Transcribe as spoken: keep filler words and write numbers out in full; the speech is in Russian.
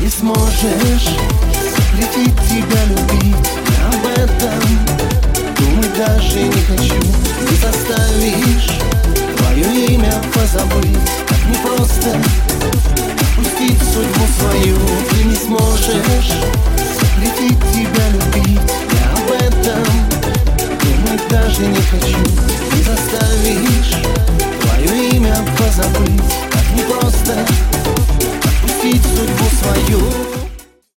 не сможешь запретить тебя любить. Я об этом думать даже не хочу. Не заставишь твое имя позабыть. Так непросто отпустить судьбу свою. Ты не сможешь запретить тебя любить. Я об этом думать даже не хочу. Не заставишь